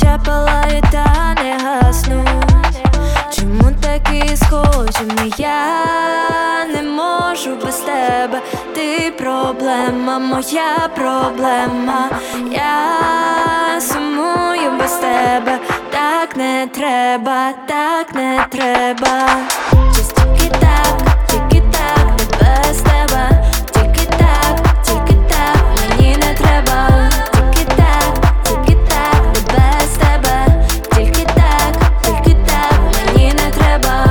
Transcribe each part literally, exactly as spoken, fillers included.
ще палають та не гаснуть. Чому такі схожі ми? Я не можу без тебе. Ти проблема, моя проблема. Я сумую без тебе. Так не треба, так не треба. Тільки так, тільки так, не без тебе. Тільки так, тільки так, мені не треба. Тільки так, тільки так, не без тебе. Тільки так, тільки так, мені не треба.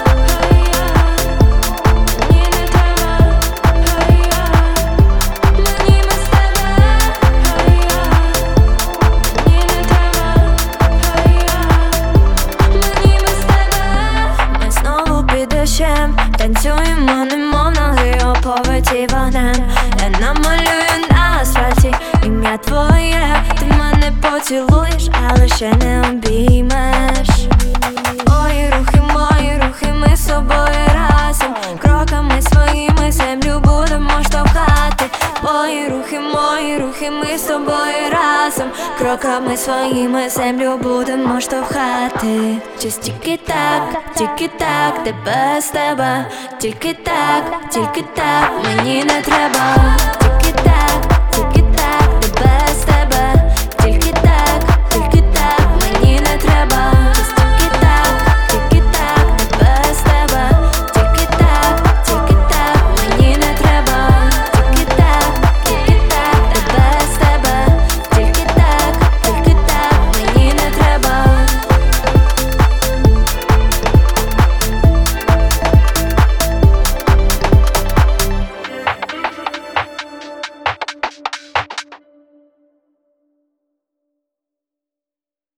Мені не треба. Мені без тебе. Мені не треба. Мені без тебе. Ми знову під дощем танцюємо, немов ноги оповиті вогнем. Я намалюю на асфальті ім'я твоє. Ти мене поцілуєш, але ще не обіймеш. Мої рухи, мої рухи, ми з собою разом. Кроками своїми землю будемо штовхати. Мої рухи, мої рухи, ми з тобою разом. Кроками своїми землю будемо штовхати. Just тільки так, тільки так, де без тебе. Тільки так, тільки так, мені не треба.